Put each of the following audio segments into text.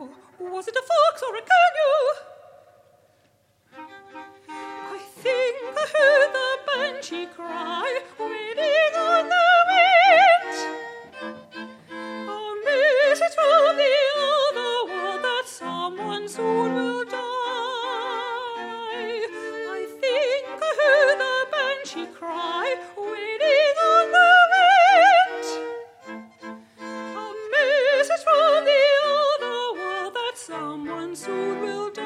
Was it a fox or a kangaroo? I think I heard the banshee cry, wailing on the wind. A message from the other world that someone soon will die. I think I heard the banshee cry, wailing on the wind. A message from the other world that someone soon will die.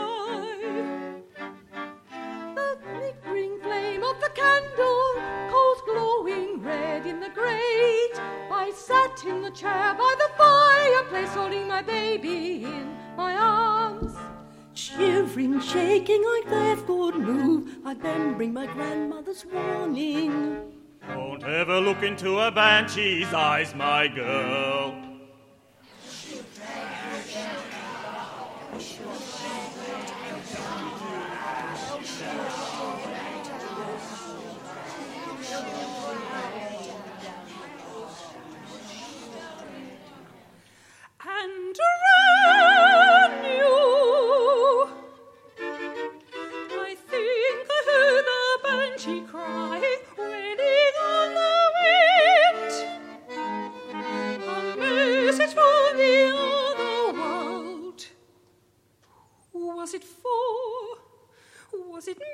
The flickering flame of the candle, coals glowing red in the grate. I sat in the chair by the fireplace, holding my baby in my arms. Shivering, shaking like they've good move, I'd then bring my grandmother's warning. Don't ever look into a banshee's eyes, my girl. And ran you. I think I heard the banshee cry, wailing on the wind. A message from the other world. Who was it for? Was it me?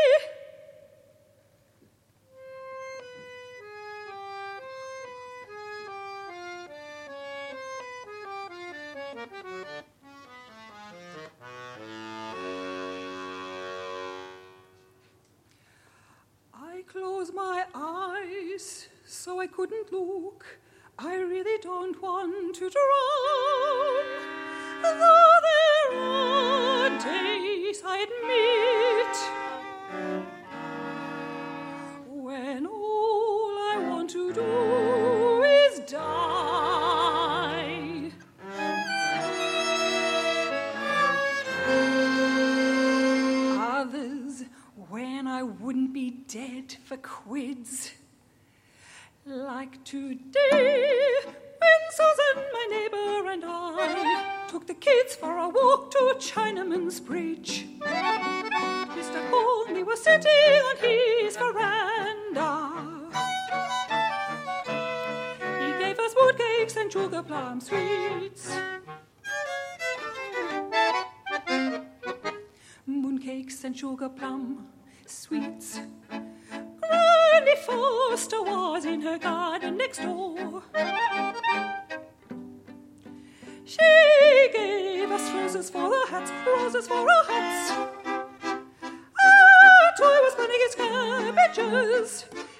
I closed my eyes so I couldn't look. I really don't want to drown. Though there are days, I admit, when all I want to do is die. Others, when I wouldn't be dead for quids. Like today, when Susan, my neighbour, and I took the kids for a walk to Chinaman's Bridge. Mr. Conley was sitting on his veranda. He gave us mooncakes and sugar plum sweets. Mooncakes and sugar plum sweets. Granny Foster was in her garden next door. She gave us roses for our hats, roses for our hats. Our toy was planting its cabbages.